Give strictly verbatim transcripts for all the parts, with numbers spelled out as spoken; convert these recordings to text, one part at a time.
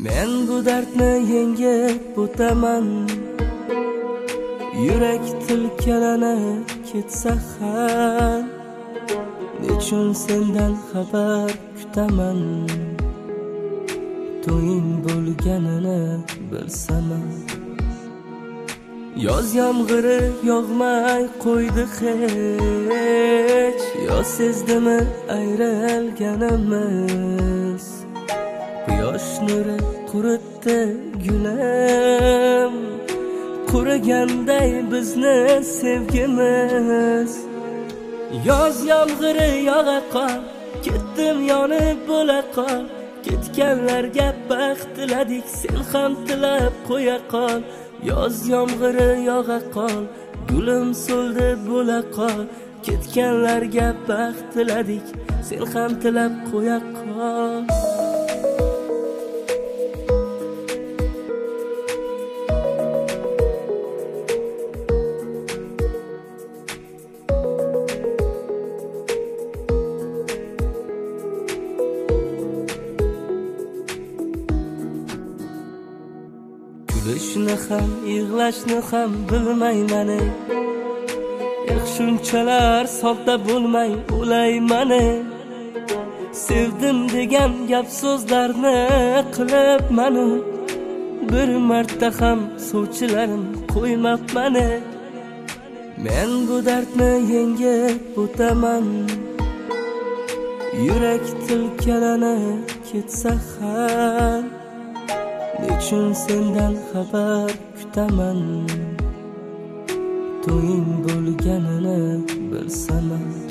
Men bu dardni yengib o'taman. Yurak tilkalanib ketsa ham, nechun sendan xabar kutaman. To'ying bo'lganini bilsam, yoz yomg'iri yog'may qo'ydi hech. Yoz sezdimi ayrilganimiz, quyosh nuri quritdi gulim, quriganday bizni sevgimiz. Yoz yomg'iri yog'a qol, ketdim yonib bo'la qol. Ketganlarga baxt tiladik, sen ham tilab qo'ya qol. Yoz yomg'iri yog'a qol, gulim so'ldi bo'la qol. Ketganlarga baxt tiladik, sen ham tilab qo'ya qol. Kulishni ham, yig'lashni ham bilmayman. Eh, shunchalar sodda bo'lmay o'layman. Sevdim degan gap so'zlarni qilibman. Bir marta ham sovchilarim qo'ymabman. Men bu dardni yengib o'taman. Yurak tilkalanib ketsa ham, nechun sendan xabar kutaman. To'ying bo'lganini bilsam,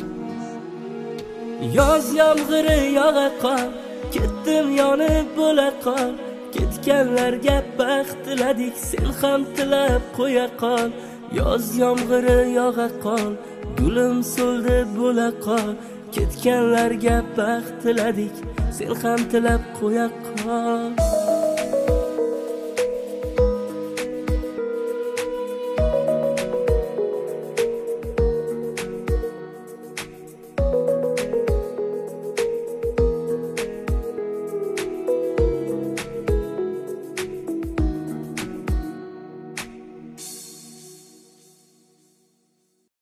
yoz yomg'iri yog'a qol, ketdim yonib bo'la qol. Ketganlarga baxt tiladik, sen ham tilab qo'ya qol. Yoz yomg'iri yog'a qol, gulim so'ldi bo'la qol. Ketganlarga baxt tiladik, sen ham tilab qo'ya qol.